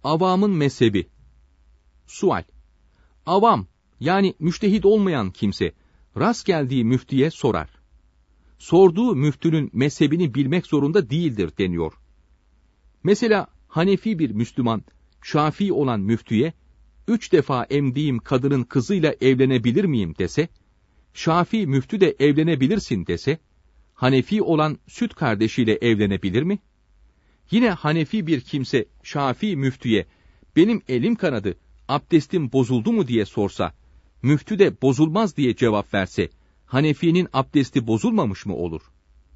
Avamın mezhebi. Sual. Avam, yani müştehit olmayan kimse, rast geldiği müftiye sorar. Sorduğu müftünün mezhebini bilmek zorunda değildir deniyor. Mesela Hanefi bir Müslüman, Şafii olan müftüye, 3 defa emdiğim kadının kızıyla evlenebilir miyim dese, Şafii müftü de evlenebilirsin dese, Hanefi olan süt kardeşiyle evlenebilir mi? Yine Hanefi bir kimse Şafii müftüye, benim elim kanadı, abdestim bozuldu mu diye sorsa, müftü de bozulmaz diye cevap verse, Hanefi'nin abdesti bozulmamış mı olur?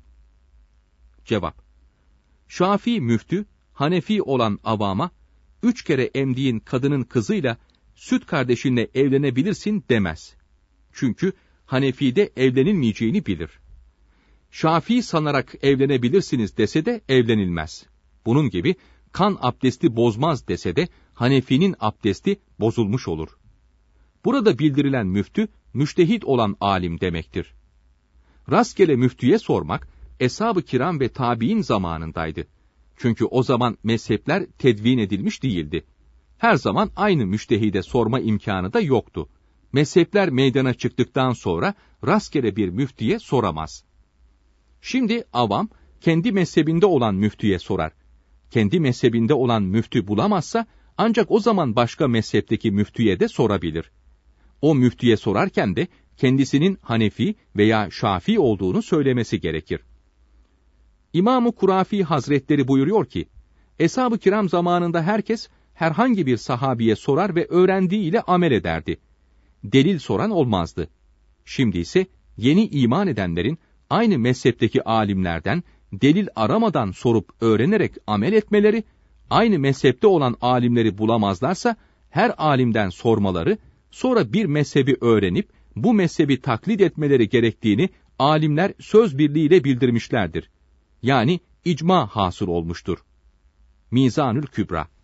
Cevap. Şafii müftü, Hanefi olan avama, 3 kere emdiğin kadının kızıyla süt kardeşinle evlenebilirsin demez. Çünkü Hanefi'de evlenilmeyeceğini bilir. Şafii sanarak evlenebilirsiniz dese de evlenilmez. Bunun gibi kan abdesti bozmaz dese de Hanefi'nin abdesti bozulmuş olur. Burada bildirilen müftü, müştehit olan alim demektir. Rastgele müftüye sormak, Eshab-ı Kiram ve tabiin zamanındaydı. Çünkü o zaman mezhepler tedvin edilmiş değildi. Her zaman aynı müştehide sorma imkanı da yoktu. Mezhepler meydana çıktıktan sonra rastgele bir müftiye soramaz. Şimdi avam, kendi mezhebinde olan müftüye sorar. Kendi mezhebinde olan müftü bulamazsa, ancak o zaman başka mezhepteki müftüye de sorabilir. O müftüye sorarken de kendisinin Hanefi veya Şafii olduğunu söylemesi gerekir. İmam-ı Kurafi Hazretleri buyuruyor ki, Eshab-ı Kiram zamanında herkes herhangi bir sahabiye sorar ve öğrendiğiyle amel ederdi. Delil soran olmazdı. Şimdi ise yeni iman edenlerin aynı mezhepteki alimlerden delil aramadan sorup öğrenerek amel etmeleri, aynı mezhepte olan alimleri bulamazlarsa her alimden sormaları, sonra bir mezhebi öğrenip bu mezhebi taklit etmeleri gerektiğini alimler söz birliğiyle bildirmişlerdir. Yani icma hasıl olmuştur. Mizanül Kübra.